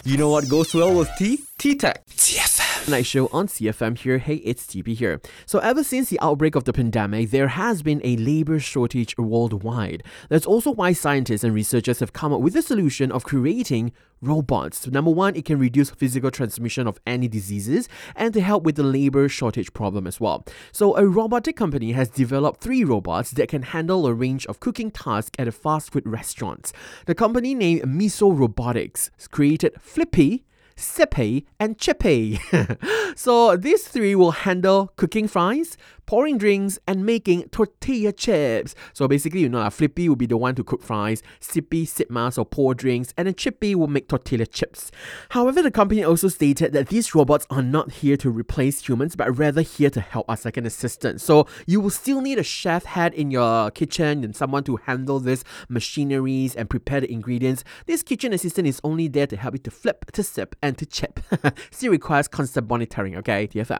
You know what goes well with tea? Tea Tech. TFM. Night show on CFM here. Hey, it's TP here. So ever since the outbreak of the pandemic, there has been a labor shortage worldwide. That's also why scientists and researchers have come up with a solution of creating robots. So number one, it can reduce physical transmission of any diseases and to help with the labor shortage problem as well. So a robotic company has developed 3 robots that can handle a range of cooking tasks at a fast food restaurants. The company named Miso Robotics created Flippy, Sippy, and Chippy. So these 3 will handle cooking fries, pouring drinks, and making tortilla chips. So basically, Flippy will be the one to cook fries, Sippy, sip mask or pour drinks, and then Chippy will make tortilla chips. However, the company also stated that these robots are not here to replace humans, but rather here to help us like an assistant. So you will still need a chef head in your kitchen and someone to handle these machineries and prepare the ingredients. This kitchen assistant is only there to help you to flip, to sip, and to chip. Still requires constant monitoring, okay? TFM.